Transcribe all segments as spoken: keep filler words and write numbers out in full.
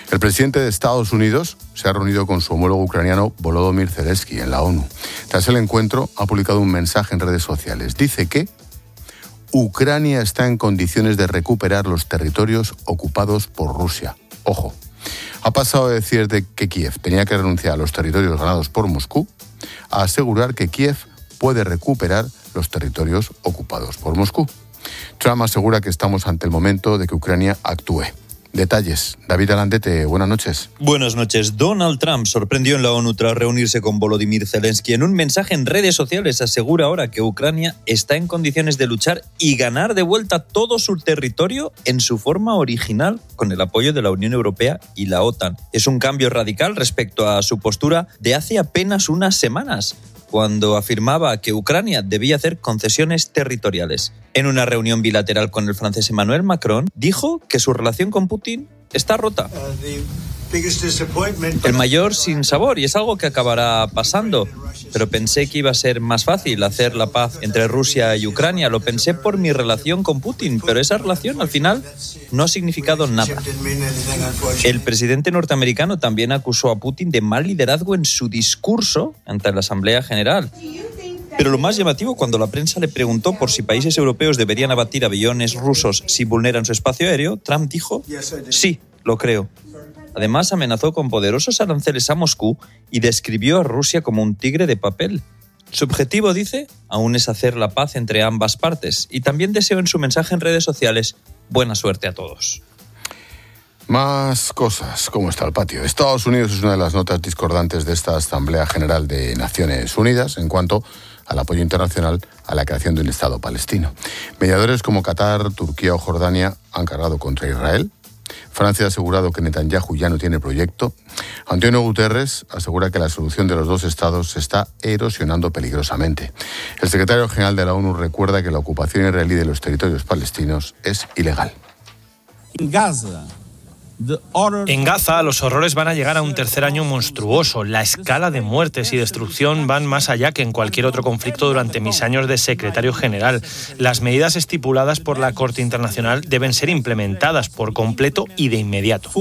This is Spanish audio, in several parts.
El presidente de Estados Unidos se ha reunido con su homólogo ucraniano Volodymyr Zelensky en la ONU. Tras el encuentro, ha publicado un mensaje en redes sociales. Dice que Ucrania está en condiciones de recuperar los territorios ocupados por Rusia. Ojo, ha pasado de decir de que Kiev tenía que renunciar a los territorios ganados por Moscú a asegurar que Kiev puede recuperar los territorios ocupados por Moscú. Trump asegura que estamos ante el momento de que Ucrania actúe. Detalles. David Alandete, buenas noches. Buenas noches. Donald Trump sorprendió en la ONU tras reunirse con Volodymyr Zelensky. En un mensaje en redes sociales asegura ahora que Ucrania está en condiciones de luchar y ganar de vuelta todo su territorio en su forma original con el apoyo de la Unión Europea y la OTAN. Es un cambio radical respecto a su postura de hace apenas unas semanas, cuando afirmaba que Ucrania debía hacer concesiones territoriales. En una reunión bilateral con el francés Emmanuel Macron, dijo que su relación con Putin está rota. El mayor sinsabor, y es algo que acabará pasando. Pero pensé que iba a ser más fácil hacer la paz entre Rusia y Ucrania. Lo pensé por mi relación con Putin, pero esa relación al final no ha significado nada. El presidente norteamericano también acusó a Putin de mal liderazgo en su discurso ante la Asamblea General. Pero lo más llamativo, cuando la prensa le preguntó por si países europeos deberían abatir aviones rusos si vulneran su espacio aéreo, Trump dijo: sí, lo creo. Además, amenazó con poderosos aranceles a Moscú y describió a Rusia como un tigre de papel. Su objetivo, dice, aún es hacer la paz entre ambas partes. Y también deseó en su mensaje en redes sociales buena suerte a todos. Más cosas. ¿Cómo está el patio? Estados Unidos es una de las notas discordantes de esta Asamblea General de Naciones Unidas en cuanto al apoyo internacional a la creación de un Estado palestino. Mediadores como Qatar, Turquía o Jordania han cargado contra Israel. Francia ha asegurado que Netanyahu ya no tiene proyecto. Antonio Guterres asegura que la solución de los dos estados se está erosionando peligrosamente. El secretario general de la ONU recuerda que la ocupación israelí de los territorios palestinos es ilegal. En Gaza, En Gaza, los horrores van a llegar a un tercer año monstruoso. La escala de muertes y destrucción van más allá que en cualquier otro conflicto durante mis años de secretario general. Las medidas estipuladas por la Corte Internacional deben ser implementadas por completo y de inmediato.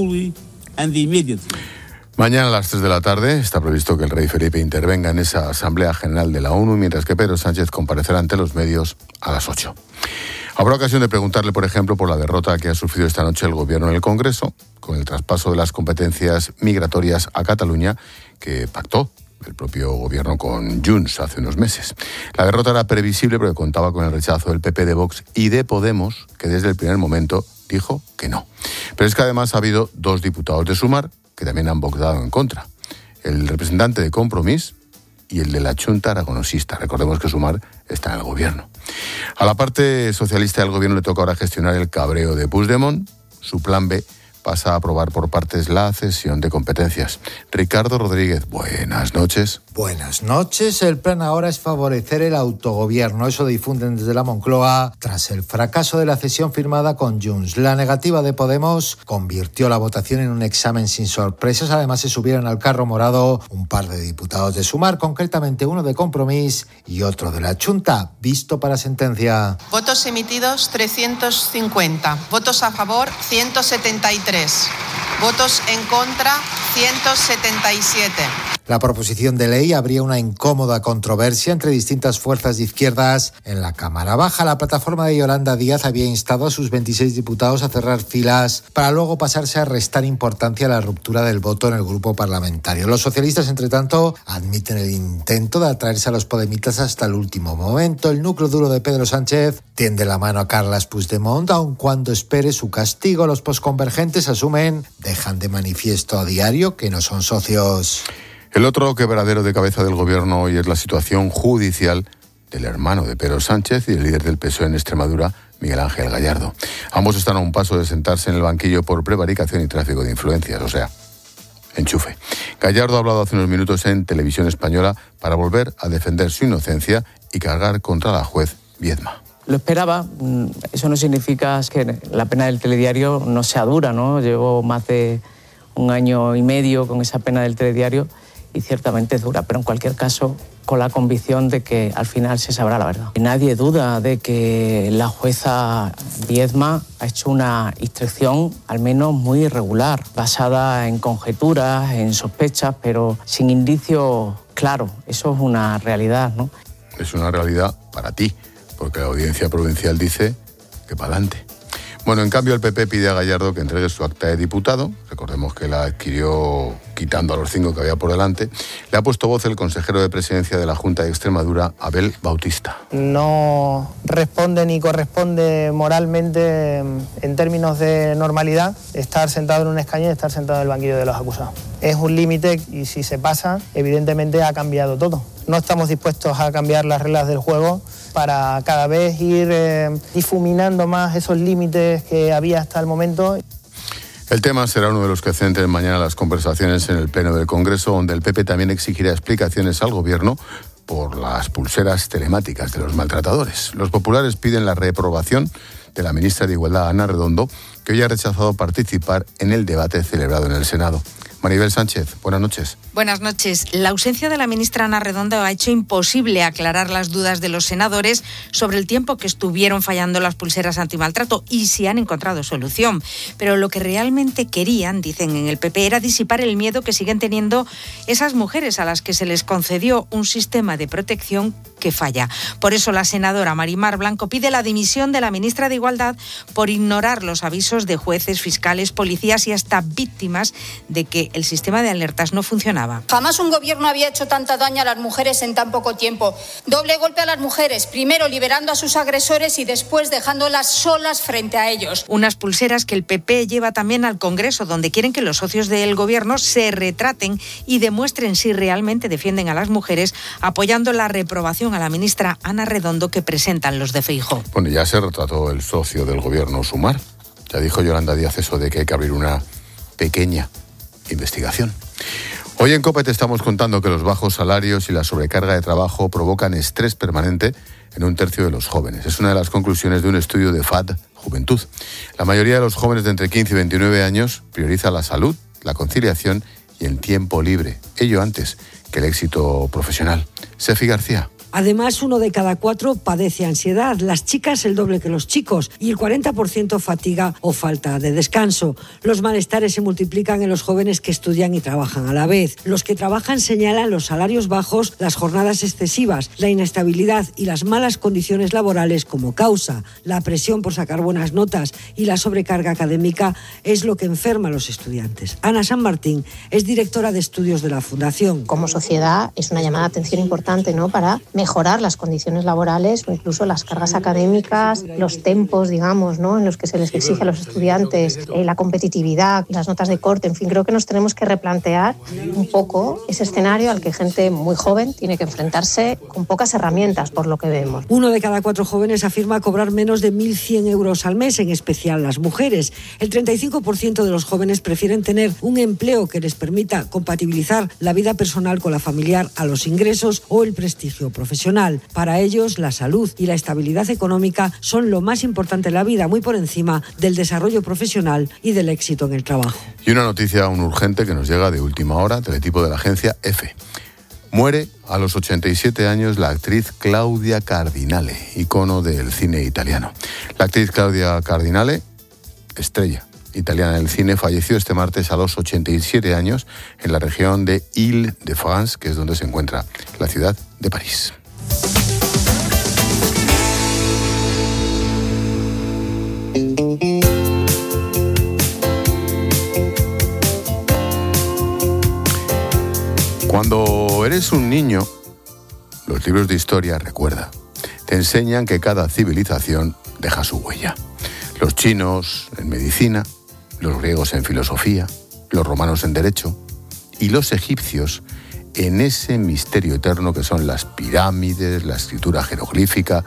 Mañana a las tres de la tarde está previsto que el rey Felipe intervenga en esa Asamblea General de la ONU, mientras que Pedro Sánchez comparecerá ante los medios a las ocho. Habrá ocasión de preguntarle, por ejemplo, por la derrota que ha sufrido esta noche el Gobierno en el Congreso, con el traspaso de las competencias migratorias a Cataluña, que pactó el propio Gobierno con Junts hace unos meses. La derrota era previsible porque contaba con el rechazo del P P, de Vox y de Podemos, que desde el primer momento dijo que no. Pero es que además ha habido dos diputados de Sumar que también han votado en contra. El representante de Compromís y el de la Xunta Aragonesista. Recordemos que Sumar está en el Gobierno. A la parte socialista del Gobierno le toca ahora gestionar el cabreo de Puigdemont. Su plan B pasa a aprobar por partes la cesión de competencias. Ricardo Rodríguez, buenas noches. Buenas noches. El plan ahora es favorecer el autogobierno. Eso difunden desde la Moncloa tras el fracaso de la cesión firmada con Junts. La negativa de Podemos convirtió la votación en un examen sin sorpresas. Además, se subieron al carro morado un par de diputados de Sumar, concretamente uno de Compromís y otro de la Xunta. Visto para sentencia. Votos emitidos trescientos cincuenta. Votos a favor ciento setenta y tres. Votos en contra ciento setenta y siete. La proposición de ley abría una incómoda controversia entre distintas fuerzas de izquierdas en la Cámara Baja. La plataforma de Yolanda Díaz había instado a sus veintiséis diputados a cerrar filas para luego pasarse a restar importancia a la ruptura del voto en el grupo parlamentario. Los socialistas, entre tanto, admiten el intento de atraerse a los podemitas hasta el último momento. El núcleo duro de Pedro Sánchez tiende la mano a Carles Puigdemont, aun cuando espere su castigo. Los posconvergentes asumen, dejan de manifiesto a diario que no son socios. El otro quebradero de cabeza del Gobierno hoy es la situación judicial del hermano de Pedro Sánchez y el líder del P S O E en Extremadura, Miguel Ángel Gallardo. Ambos están a un paso de sentarse en el banquillo por prevaricación y tráfico de influencias, o sea, enchufe. Gallardo ha hablado hace unos minutos en Televisión Española para volver a defender su inocencia y cargar contra la juez Viedma. Lo esperaba, eso no significa que la pena del telediario no sea dura, ¿no? Llevo más de un año y medio con esa pena del telediario y ciertamente es dura, pero en cualquier caso con la convicción de que al final se sabrá la verdad. Nadie duda de que la jueza Viedma ha hecho una instrucción al menos muy irregular, basada en conjeturas, en sospechas, pero sin indicios claros. Eso es una realidad, ¿no? Es una realidad para ti, porque la audiencia provincial dice que para adelante. Bueno, en cambio el P P pide a Gallardo que entregue su acta de diputado. Recordemos que la adquirió quitando a los cinco que había por delante. Le ha puesto voz el consejero de presidencia de la Junta de Extremadura, Abel Bautista. No responde ni corresponde moralmente, en términos de normalidad, estar sentado en un escaño y estar sentado en el banquillo de los acusados. Es un límite y si se pasa, evidentemente ha cambiado todo. No estamos dispuestos a cambiar las reglas del juego para cada vez ir eh, difuminando más esos límites que había hasta el momento. El tema será uno de los que centren mañana las conversaciones en el Pleno del Congreso, donde el P P también exigirá explicaciones al Gobierno por las pulseras telemáticas de los maltratadores. Los populares piden la reprobación de la ministra de Igualdad, Ana Redondo, que hoy ha rechazado participar en el debate celebrado en el Senado. Maribel Sánchez, buenas noches. Buenas noches. La ausencia de la ministra Ana Redondo ha hecho imposible aclarar las dudas de los senadores sobre el tiempo que estuvieron fallando las pulseras antimaltrato y si han encontrado solución. Pero lo que realmente querían, dicen en el P P, era disipar el miedo que siguen teniendo esas mujeres a las que se les concedió un sistema de protección que falla. Por eso la senadora Marimar Blanco pide la dimisión de la ministra de Igualdad por ignorar los avisos de jueces, fiscales, policías y hasta víctimas de que el sistema de alertas no funcionaba. Jamás un gobierno había hecho tanta daño a las mujeres en tan poco tiempo. Doble golpe a las mujeres, primero liberando a sus agresores y después dejándolas solas frente a ellos. Unas pulseras que el P P lleva también al Congreso, donde quieren que los socios del gobierno se retraten y demuestren si realmente defienden a las mujeres, apoyando la reprobación a la ministra Ana Redondo que presentan los de Feijóo. Bueno, ya se retrató el socio del gobierno, Sumar. Ya dijo Yolanda Díaz eso de que hay que abrir una pequeña investigación. Hoy en COPE te estamos contando que los bajos salarios y la sobrecarga de trabajo provocan estrés permanente en un tercio de los jóvenes. Es una de las conclusiones de un estudio de F A D Juventud. La mayoría de los jóvenes de entre quince y veintinueve años prioriza la salud, la conciliación y el tiempo libre. Ello antes que el éxito profesional. Sefi García. Además, uno de cada cuatro padece ansiedad, las chicas el doble que los chicos y el cuarenta por ciento fatiga o falta de descanso. Los malestares se multiplican en los jóvenes que estudian y trabajan a la vez. Los que trabajan señalan los salarios bajos, las jornadas excesivas, la inestabilidad y las malas condiciones laborales como causa. La presión por sacar buenas notas y la sobrecarga académica es lo que enferma a los estudiantes. Ana San Martín es directora de estudios de la Fundación. Como sociedad es una llamada de atención importante, ¿no?, para mejorar las condiciones laborales o incluso las cargas académicas, los tempos, digamos, ¿no?, en los que se les exige a los estudiantes, eh, la competitividad, las notas de corte. En fin, creo que nos tenemos que replantear un poco ese escenario al que gente muy joven tiene que enfrentarse con pocas herramientas, por lo que vemos. Uno de cada cuatro jóvenes afirma cobrar menos de mil cien euros al mes, en especial las mujeres. El treinta y cinco por ciento de los jóvenes prefieren tener un empleo que les permita compatibilizar la vida personal con la familiar, a los ingresos o el prestigio profesional. Para ellos, la salud y la estabilidad económica son lo más importante en la vida, muy por encima del desarrollo profesional y del éxito en el trabajo. Y una noticia aún urgente que nos llega de última hora, teletipo de la agencia EFE. Muere a los ochenta y siete años la actriz Claudia Cardinale, icono del cine italiano. La actriz Claudia Cardinale, estrella italiana del cine, falleció este martes a los ochenta y siete años en la región de Île-de-France, que es donde se encuentra la ciudad de París. Cuando eres un niño, los libros de historia, recuerda, te enseñan que cada civilización deja su huella. Los chinos en medicina, los griegos en filosofía, los romanos en derecho y los egipcios en ese misterio eterno que son las pirámides, la escritura jeroglífica,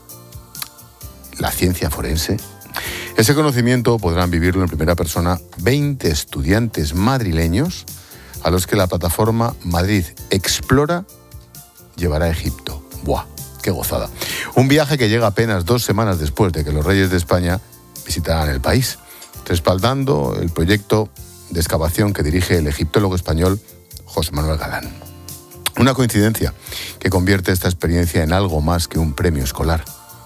la ciencia forense. Ese conocimiento podrán vivirlo en primera persona veinte estudiantes madrileños a los que la plataforma Madrid Explora llevará a Egipto. ¡Buah! ¡Qué gozada! Un viaje que llega apenas dos semanas después de que los reyes de España visitaran el país, respaldando el proyecto de excavación que dirige el egiptólogo español José Manuel Galán. Una coincidencia que convierte esta experiencia en algo más que un premio escolar.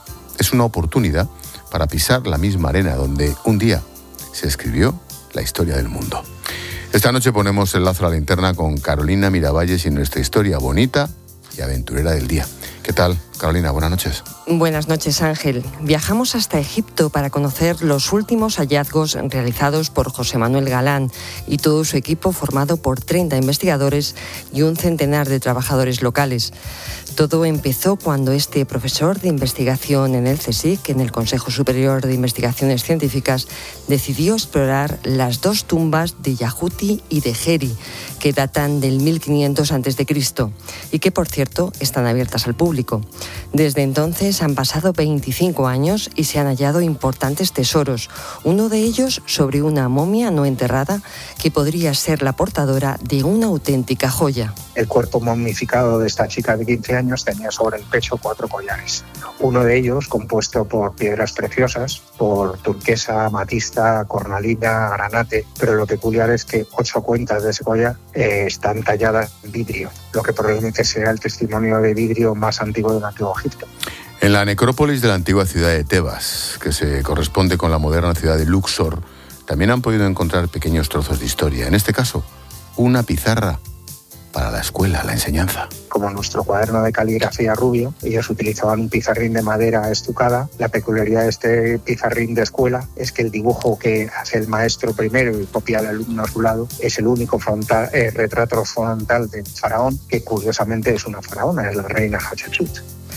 Es una oportunidad para pisar la misma arena donde un día se escribió la historia del mundo. Esta noche ponemos el lazo a la linterna con Carolina Miravalles y nuestra historia bonita y aventurera del día. ¿Qué tal, Carolina? Buenas noches. Buenas noches, Ángel. Viajamos hasta Egipto para conocer los últimos hallazgos realizados por José Manuel Galán y todo su equipo formado por treinta investigadores y un centenar de trabajadores locales. Todo empezó cuando este profesor de investigación en el CSIC, en el Consejo Superior de Investigaciones Científicas, decidió explorar las dos tumbas de Yahuti y de Geri, que datan del mil quinientos antes de Cristo y que, por cierto, están abiertas al público. Desde entonces han pasado veinticinco años y se han hallado importantes tesoros, uno de ellos sobre una momia no enterrada que podría ser la portadora de una auténtica joya. El cuerpo momificado de esta chica de quince años tenía sobre el pecho cuatro collares. Uno de ellos compuesto por piedras preciosas, por turquesa, amatista, cornalina, granate, pero lo peculiar es que ocho cuentas de ese collar eh, están talladas en vidrio, lo que probablemente sea el testimonio de vidrio más antiguo del Antiguo Egipto. En la necrópolis de la antigua ciudad de Tebas, que se corresponde con la moderna ciudad de Luxor, también han podido encontrar pequeños trozos de historia. En este caso, una pizarra para la escuela, la enseñanza. Como nuestro cuaderno de caligrafía rubio, ellos utilizaban un pizarrín de madera estucada. La peculiaridad de este pizarrín de escuela es que el dibujo que hace el maestro primero y copia al alumno a su lado es el único frontal, eh, retrato frontal del faraón, que curiosamente es una faraona, es la reina Hatshepsut.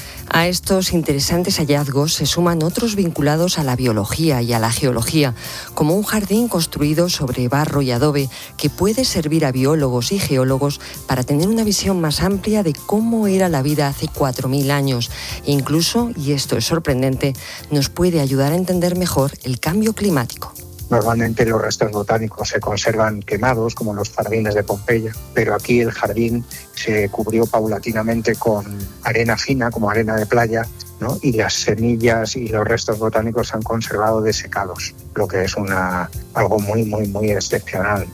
A estos interesantes hallazgos se suman otros vinculados a la biología y a la geología, como un jardín construido sobre barro y adobe que puede servir a biólogos y geólogos para tener una visión más amplia de cómo era la vida hace cuatro mil años. E incluso, y esto es sorprendente, nos puede ayudar a entender mejor el cambio climático. Normalmente los restos botánicos se conservan quemados, como los jardines de Pompeya, pero aquí el jardín se cubrió paulatinamente con arena fina, como arena de playa, ¿no? Y las semillas y los restos botánicos se han conservado desecados, lo que es una, algo muy, muy, muy excepcional.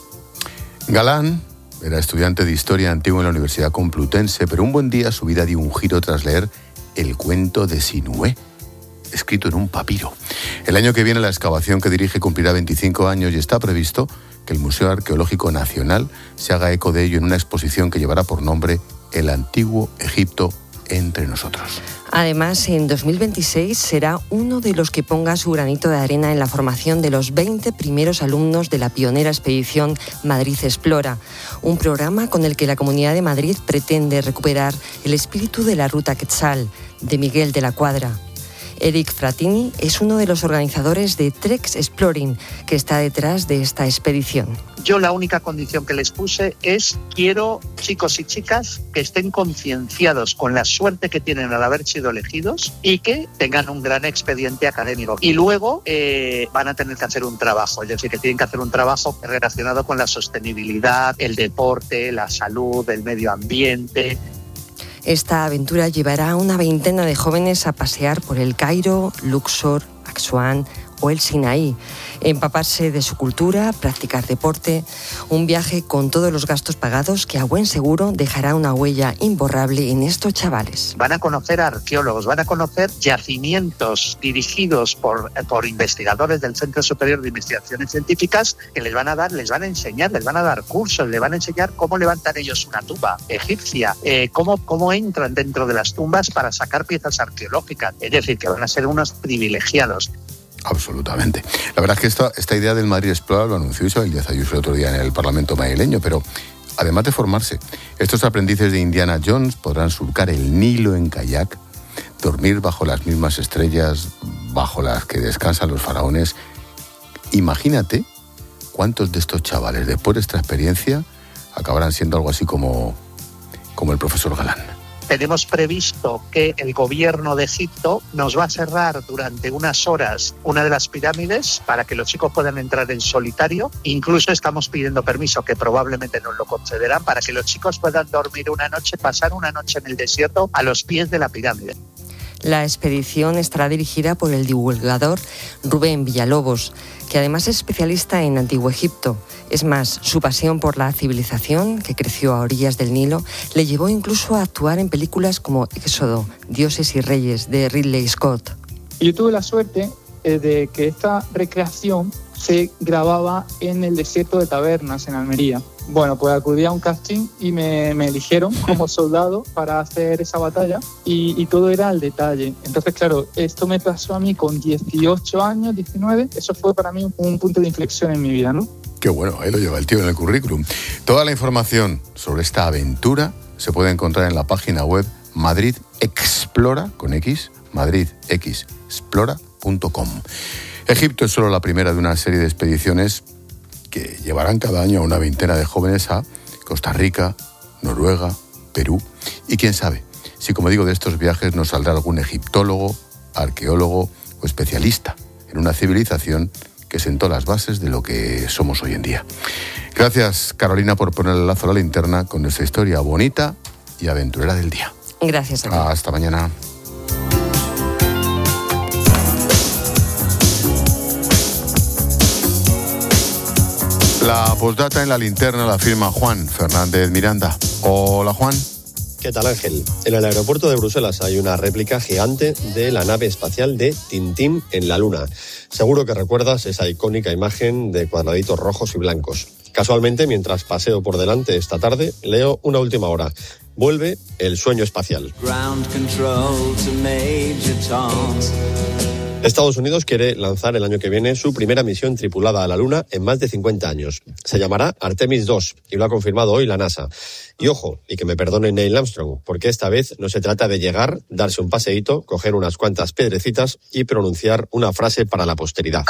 Galán era estudiante de Historia Antigua en la Universidad Complutense, pero un buen día su vida dio un giro tras leer El cuento de Sinué, escrito en un papiro. El año que viene la excavación que dirige cumplirá veinticinco años y está previsto que el Museo Arqueológico Nacional se haga eco de ello en una exposición que llevará por nombre El Antiguo Egipto entre nosotros. Además, en dos mil veintiséis será uno de los que ponga su granito de arena en la formación de los veinte primeros alumnos de la pionera expedición Madrid Explora, un programa con el que la Comunidad de Madrid pretende recuperar el espíritu de la Ruta Quetzal, de Miguel de la Cuadra. Eric Fratini es uno de los organizadores de Treks Exploring, que está detrás de esta expedición. Yo la única condición que les puse es quiero chicos y chicas que estén concienciados con la suerte que tienen al haber sido elegidos y que tengan un gran expediente académico. Y luego eh, van a tener que hacer un trabajo, es decir, que tienen que hacer un trabajo relacionado con la sostenibilidad, el deporte, la salud, el medio ambiente. Esta aventura llevará a una veintena de jóvenes a pasear por el Cairo, Luxor, Asuán o el Sinaí, empaparse de su cultura, practicar deporte, un viaje con todos los gastos pagados que a buen seguro dejará una huella imborrable en estos chavales. Van a conocer a arqueólogos, van a conocer yacimientos dirigidos por, por investigadores del Centro Superior de Investigaciones Científicas que les van a dar, les van a enseñar, les van a dar cursos, les van a enseñar cómo levantan ellos una tumba egipcia, eh, cómo, cómo entran dentro de las tumbas para sacar piezas arqueológicas. Es decir, que van a ser unos privilegiados. Absolutamente. La verdad es que esta, esta idea del Madrid Explora lo anunció Isabel Díaz Ayuso el otro día en el Parlamento madrileño, pero además de formarse, estos aprendices de Indiana Jones podrán surcar el Nilo en kayak, dormir bajo las mismas estrellas bajo las que descansan los faraones. Imagínate cuántos de estos chavales, después de esta experiencia, acabarán siendo algo así como, como el profesor Galán. Tenemos previsto que el gobierno de Egipto nos va a cerrar durante unas horas una de las pirámides para que los chicos puedan entrar en solitario. Incluso estamos pidiendo permiso, que probablemente nos lo concederán, para que los chicos puedan dormir una noche, pasar una noche en el desierto a los pies de la pirámide. La expedición estará dirigida por el divulgador Rubén Villalobos, que además es especialista en Antiguo Egipto. Es más, su pasión por la civilización, que creció a orillas del Nilo, le llevó incluso a actuar en películas como Éxodo, Dioses y Reyes, de Ridley Scott. Yo tuve la suerte eh, de que esta recreación se grababa en el desierto de Tabernas, en Almería. Bueno, pues acudí a un casting y me, me eligieron como soldado para hacer esa batalla y, y todo era al detalle. Entonces, claro, esto me pasó a mí con dieciocho años, diecinueve. Eso fue para mí un punto de inflexión en mi vida, ¿no? Qué bueno, ahí lo lleva el tío en el currículum. Toda la información sobre esta aventura se puede encontrar en la página web Madrid Explora, con X, madrid x explora punto com. Egipto es solo la primera de una serie de expediciones que llevarán cada año a una veintena de jóvenes a Costa Rica, Noruega, Perú. Y quién sabe, si como digo de estos viajes nos saldrá algún egiptólogo, arqueólogo o especialista en una civilización que sentó las bases de lo que somos hoy en día. Gracias, Carolina, por poner el lazo a la linterna con nuestra historia bonita y aventurera del día. Gracias a ti. Hasta mañana. La postdata en la linterna la firma Juan Fernández Miranda. Hola, Juan. ¿Qué tal, Ángel? En el aeropuerto de Bruselas hay una réplica gigante de la nave espacial de Tintín en la Luna. Seguro que recuerdas esa icónica imagen de cuadraditos rojos y blancos. Casualmente, mientras paseo por delante esta tarde, leo una última hora. Vuelve el sueño espacial. Ground control to Major Tom. Estados Unidos quiere lanzar el año que viene su primera misión tripulada a la Luna en más de cincuenta años. Se llamará Artemis dos y lo ha confirmado hoy la NASA. Y ojo, y que me perdone Neil Armstrong, porque esta vez no se trata de llegar, darse un paseíto, coger unas cuantas piedrecitas y pronunciar una frase para la posteridad.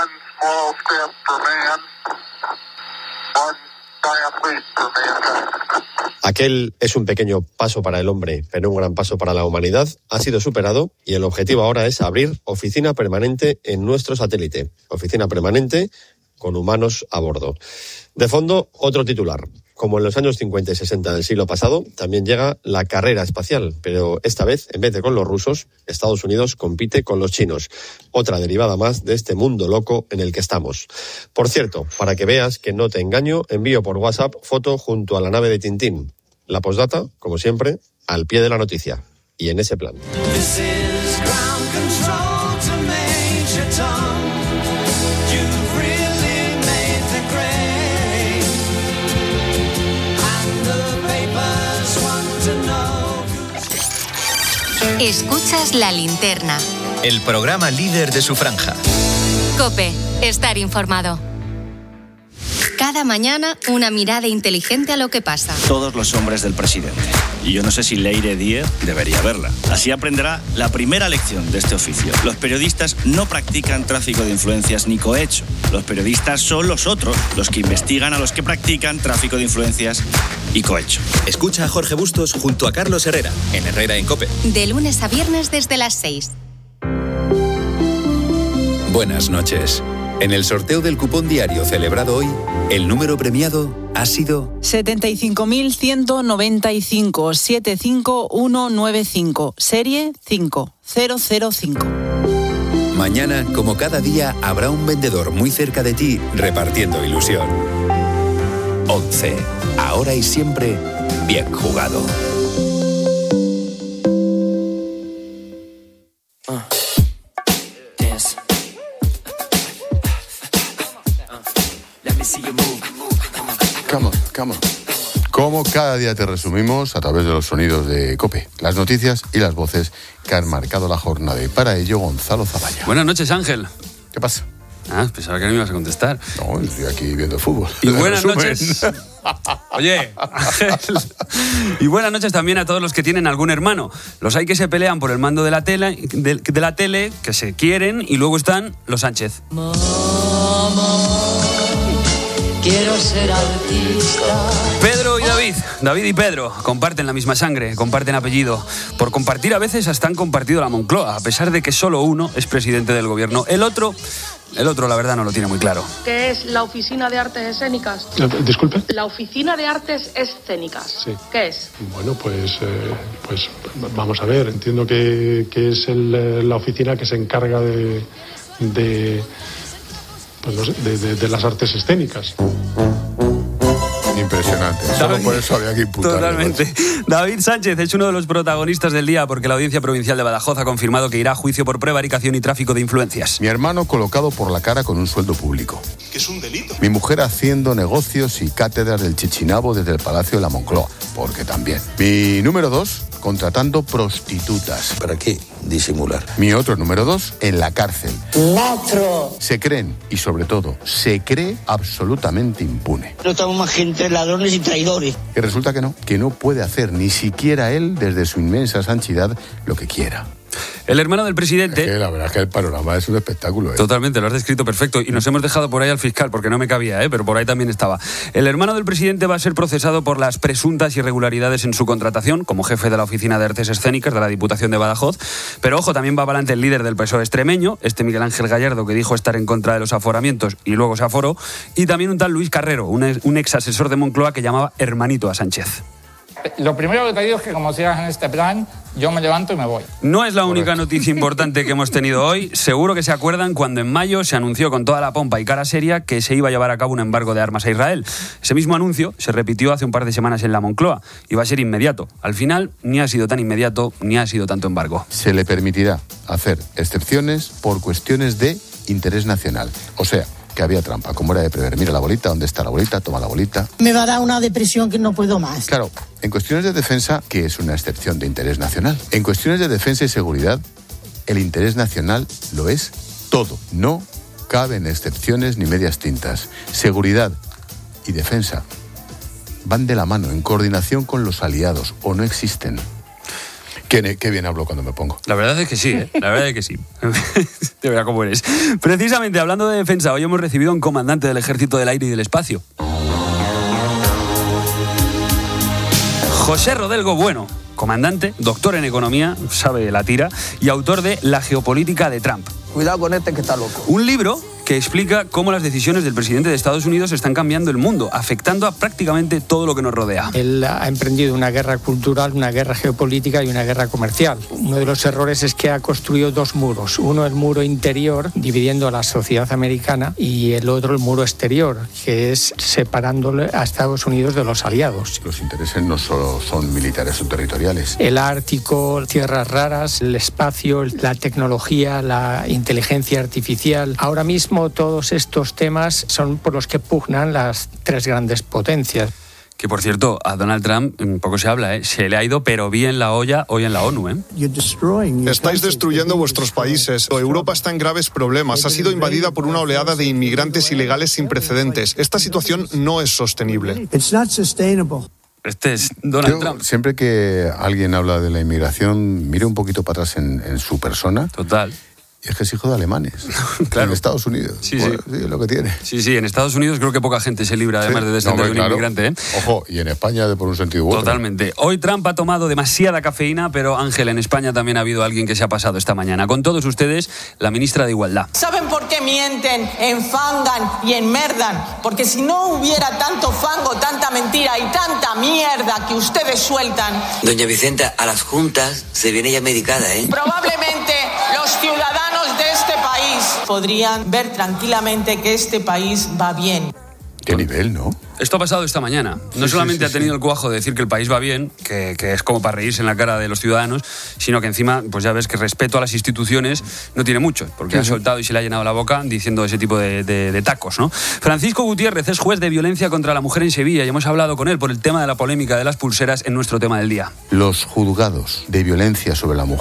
Aquel es un pequeño paso para el hombre, pero un gran paso para la humanidad, ha sido superado y el objetivo ahora es abrir oficina permanente en nuestro satélite. Oficina permanente con humanos a bordo. De fondo, otro titular. Como en los años cincuenta y sesenta del siglo pasado, también llega la carrera espacial, pero esta vez, en vez de con los rusos, Estados Unidos compite con los chinos. Otra derivada más de este mundo loco en el que estamos. Por cierto, para que veas que no te engaño, envío por WhatsApp foto junto a la nave de Tintín. La postdata, como siempre, al pie de la noticia. Y en ese plan. Escuchas La Linterna, el programa líder de su franja. COPE, estar informado. Cada mañana, una mirada inteligente a lo que pasa. Todos los hombres del presidente. Y yo no sé si Leire Díez debería verla. Así aprenderá la primera lección de este oficio. Los periodistas no practican tráfico de influencias ni cohecho. Los periodistas son los otros, los que investigan a los que practican tráfico de influencias y cohecho. Escucha a Jorge Bustos junto a Carlos Herrera, en Herrera en COPE. De lunes a viernes desde las seis. Buenas noches. En el sorteo del cupón diario celebrado hoy, el número premiado ha sido setenta y cinco mil ciento noventa y cinco, siete cinco uno nueve cinco, serie cinco cero cero cinco. Mañana, como cada día, habrá un vendedor muy cerca de ti repartiendo ilusión. once. Ahora y siempre, bien jugado. Come on, come on. Como cada día te resumimos a través de los sonidos de COPE, las noticias y las voces que han marcado la jornada. Y para ello, Gonzalo Zavalla. Buenas noches, Ángel. ¿Qué pasa? Ah, pensaba que no me ibas a contestar. No, estoy aquí viendo fútbol. Y buenas noches. Oye, Ángel. Y buenas noches también a todos los que tienen algún hermano. Los hay que se pelean por el mando de la tele, de, de la tele, que se quieren, y luego están los Sánchez. quiero ser artista. Pedro y David, David y Pedro, comparten la misma sangre, comparten apellido. Por compartir a veces hasta han compartido la Moncloa, a pesar de que solo uno es presidente del gobierno. El otro, el otro la verdad no lo tiene muy claro. ¿Qué es la Oficina de Artes Escénicas? Disculpe. La Oficina de Artes Escénicas. Sí. ¿Qué es? Bueno, pues, eh, pues vamos a ver, entiendo que, que es el, la oficina que se encarga de... de pues no sé, de, de, de las artes escénicas. Impresionante. Solo David, por eso había que imputarlo. Totalmente. David Sánchez es uno de los protagonistas del día porque la Audiencia Provincial de Badajoz ha confirmado que irá a juicio por prevaricación y tráfico de influencias. Mi hermano colocado por la cara con un sueldo público. Que es un delito. Mi mujer haciendo negocios y cátedras del Chichinabo desde el Palacio de la Moncloa, porque también. Mi número dos, contratando prostitutas. ¿Para qué disimular? Mi otro número dos, en la cárcel. ¡Lacro! Se creen, y sobre todo, se cree absolutamente impune. No estamos más gente ladrones y traidores. Y resulta que no, que no puede hacer ni siquiera él, desde su inmensa sanchidad, lo que quiera. El hermano del presidente... Es que la verdad es que el panorama es un espectáculo, ¿eh? Totalmente, lo has descrito perfecto. Y nos hemos dejado por ahí al fiscal, porque no me cabía, ¿eh? Pero por ahí también estaba. El hermano del presidente va a ser procesado por las presuntas irregularidades en su contratación como jefe de la Oficina de Artes Escénicas de la Diputación de Badajoz. Pero ojo, también va para adelante el líder del P S O E extremeño, este Miguel Ángel Gallardo, que dijo estar en contra de los aforamientos y luego se aforó. Y también un tal Luis Carrero, un, un ex asesor de Moncloa que llamaba hermanito a Sánchez. Lo primero que te digo es que como sigas en este plan, yo me levanto y me voy. No es la única noticia importante que hemos tenido hoy. Seguro que se acuerdan cuando en mayo se anunció con toda la pompa y cara seria que se iba a llevar a cabo un embargo de armas a Israel. Ese mismo anuncio se repitió hace un par de semanas en la Moncloa. Iba a ser inmediato. Al final, ni ha sido tan inmediato, ni ha sido tanto embargo. Se le permitirá hacer excepciones por cuestiones de interés nacional. O sea, que había trampa, como era de prever. Mira la bolita, ¿dónde está la bolita? Toma la bolita. Me va a dar una depresión que no puedo más. Claro, en cuestiones de defensa, ¿qué es una excepción de interés nacional? En cuestiones de defensa y seguridad, el interés nacional lo es todo. No caben excepciones ni medias tintas. Seguridad y defensa van de la mano, en coordinación con los aliados, o no existen. Qué, qué bien hablo cuando me pongo. La verdad es que sí, ¿eh? La verdad es que sí. De verdad cómo eres. Precisamente, hablando de defensa, hoy hemos recibido a un comandante del Ejército del Aire y del Espacio. José Rodelgo Bueno, comandante, doctor en economía, sabe la tira, y autor de La geopolítica de Trump. Cuidado con este que está loco. Un libro que explica cómo las decisiones del presidente de Estados Unidos están cambiando el mundo, afectando a prácticamente todo lo que nos rodea. Él ha emprendido una guerra cultural, una guerra geopolítica y una guerra comercial. Uno de los errores es que ha construido dos muros. Uno el muro interior, dividiendo a la sociedad americana, y el otro el muro exterior, que es separándole a Estados Unidos de los aliados. Los intereses no solo son militares o territoriales. El Ártico, tierras raras, el espacio, la tecnología, la inteligencia artificial. Ahora mismo todos estos temas son por los que pugnan las tres grandes potencias. Que, por cierto, a Donald Trump, poco se habla, ¿eh? Se le ha ido pero bien la olla hoy en la ONU, ¿eh? Estáis destruyendo vuestros países. Europa está en graves problemas. Ha sido invadida por una oleada de inmigrantes ilegales sin precedentes. Esta situación no es sostenible. Este es Donald Yo, Trump. Siempre que alguien habla de la inmigración, mire un poquito para atrás en, en su persona. Total. Es que es hijo de alemanes. Claro. En Estados Unidos. Sí, bueno, sí. sí, lo que tiene. Sí, sí, en Estados Unidos creo que poca gente se libra, además sí. de descender no, de un claro. inmigrante, ¿eh? Ojo, y en España de por un sentido u otro. Totalmente. Hoy Trump ha tomado demasiada cafeína, pero Ángel, en España también ha habido alguien que se ha pasado esta mañana. Con todos ustedes, la ministra de Igualdad. ¿Saben por qué mienten, enfangan y enmerdan? Porque si no hubiera tanto fango, tanta mentira y tanta mierda que ustedes sueltan... Doña Vicenta, a las juntas se viene ya medicada, ¿eh? Probablemente los ciudadanos de este país podrían ver tranquilamente que este país va bien. ¿Qué nivel, no? Esto ha pasado esta mañana. No sí, solamente sí, sí, ha tenido sí. el cuajo de decir que el país va bien, que, que es como para reírse en la cara de los ciudadanos, sino que encima, pues ya ves que respeto a las instituciones no tiene mucho, porque sí, ha soltado y se le ha llenado la boca diciendo ese tipo de, de, de tacos, ¿no? Francisco Gutiérrez es juez de violencia contra la mujer en Sevilla y hemos hablado con él por el tema de la polémica de las pulseras en nuestro tema del día. Los juzgados de violencia sobre la mujer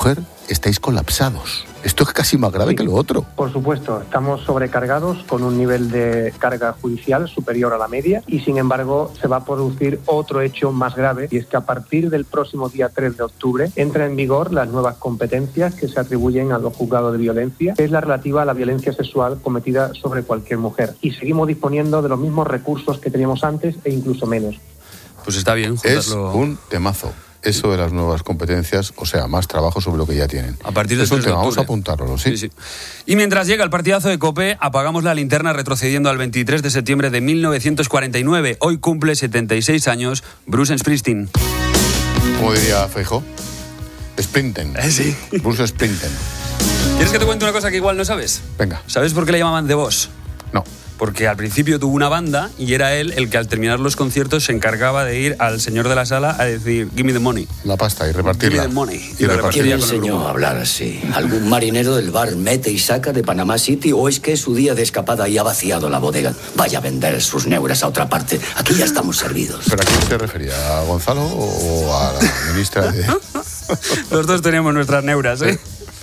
estáis colapsados. Esto es casi más grave sí, que lo otro. Por supuesto, estamos sobrecargados con un nivel de carga judicial superior a la media y, sin embargo, se va a producir otro hecho más grave, y es que a partir del próximo día tres de octubre entra en vigor las nuevas competencias que se atribuyen a los juzgados de violencia, que es la relativa a la violencia sexual cometida sobre cualquier mujer. Y seguimos disponiendo de los mismos recursos que teníamos antes e incluso menos. Pues está bien Es juntarlo. un temazo. Eso de las nuevas competencias, o sea, más trabajo sobre lo que ya tienen. A partir de es un tema, vamos a octubre. apuntarlo, ¿sí? Sí, sí. Y mientras llega el partidazo de COPE, apagamos la linterna retrocediendo al veintitrés de septiembre de mil novecientos cuarenta y nueve. Hoy cumple setenta y seis años Bruce Springsteen. ¿Cómo diría Feijóo? Sprinten. Eh, sí. Bruce Springsteen. ¿Quieres que te cuente una cosa que igual no sabes? Venga. ¿Sabes por qué le llamaban The Boss? No. Porque al principio tuvo una banda y era él el que al terminar los conciertos se encargaba de ir al señor de la sala a decir give me the money. La pasta y repartirla. Give me the money. Y, y repartirla. ¿Quién le enseñó a hablar así? ¿Algún marinero del bar mete y saca de Panamá City o es que es su día de escapada y ha vaciado la bodega? Vaya a vender sus neuras a otra parte. Aquí ya estamos servidos. ¿Pero a quién se refería? ¿A Gonzalo o a la ministra de...? Los dos tenemos nuestras neuras, ¿eh?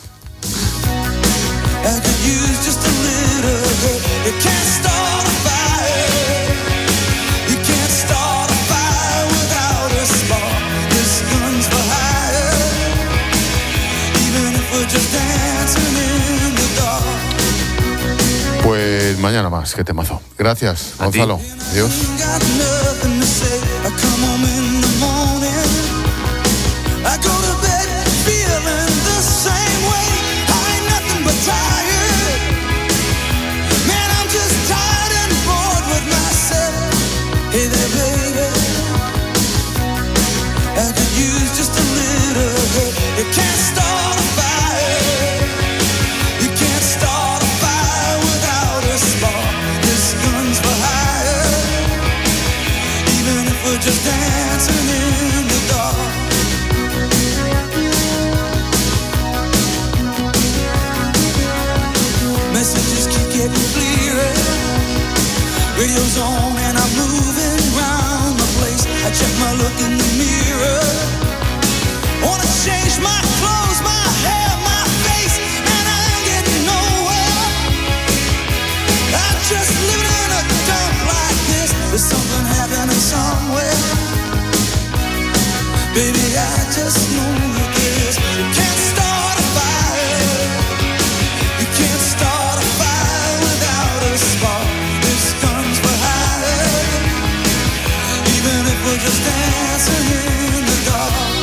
Pues mañana más, qué temazo. Gracias, a Gonzalo. ti. Adiós. Radio's on and I'm moving around the place. I check my look in the mirror. Wanna change my clothes, my hair, my face, and I ain't getting nowhere. I'm just living in a dump like this. There's something happening somewhere. Baby, I just know it is. You can't start a fire. You can't start a fire without a spark. We're just dancing in the dark.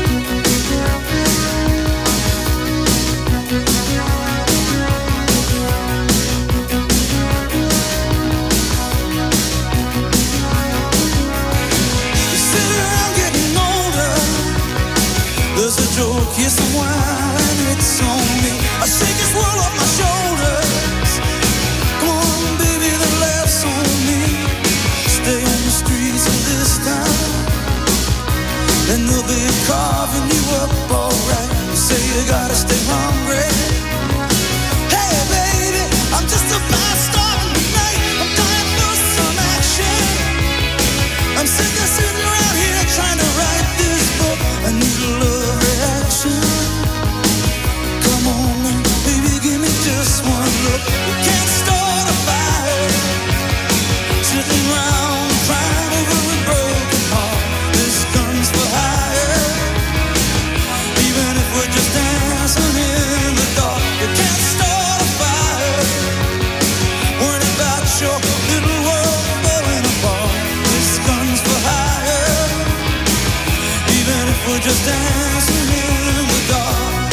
You sit around getting older. There's a joke here somewhere and it's on me. I shake this world off my shoulders. Come on, baby, the laughs on me. Stay on the streets of this town, and they'll be carving you up alright. You say you gotta stay hungry. Hey baby, I'm just about starting tonight. I'm dying for some action. I'm sick of sitting around here trying to write this book. I need a love reaction. Come on, baby, give me just one look. You can't start a fire sitting around crying over a broken heart. This gun's for hire. Even if we're just dancing in the dark, you can't start a fire. Worrying about your little world falling apart. This gun's for hire. Even if we're just dancing in the dark.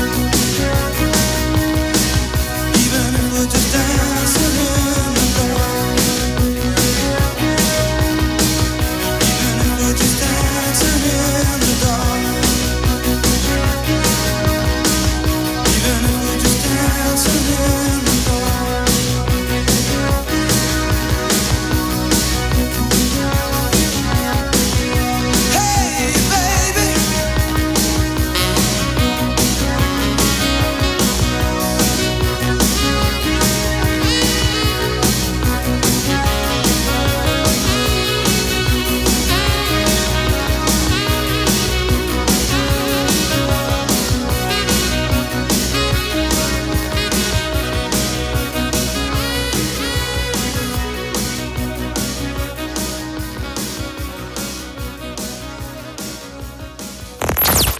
Even if we're just dancing in the dark. Hey baby,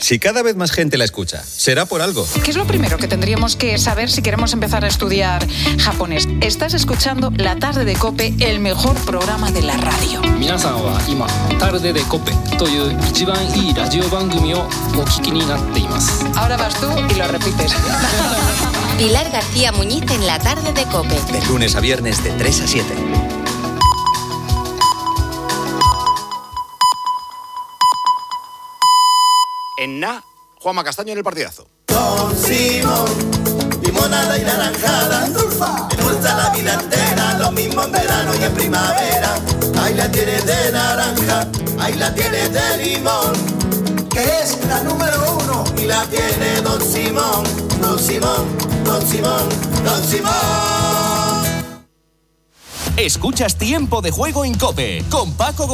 Si cada vez más gente la escucha, será por algo. ¿Qué es lo primero que tendríamos que saber si queremos empezar a estudiar japonés? Estás escuchando La Tarde de COPE, el mejor programa de la radio. Minasan wa ima Tarde de COPE toyu ichiban ii radio bangumi o okiki ni natte imasu. Ahora vas tú y lo repites. Pilar García Muñiz en La Tarde de COPE. De lunes a viernes de tres a siete. En Na, Juanma Castaño en el partidazo. Don Simón, limonada y naranjada, me gusta la vida entera, lo mismo en verano y en primavera. Ahí la tienes de naranja, ahí la tienes de limón, que es la número uno, y la tiene Don Simón, Don Simón, Don Simón, Don Simón. Escuchas Tiempo de Juego en COPE con Paco González.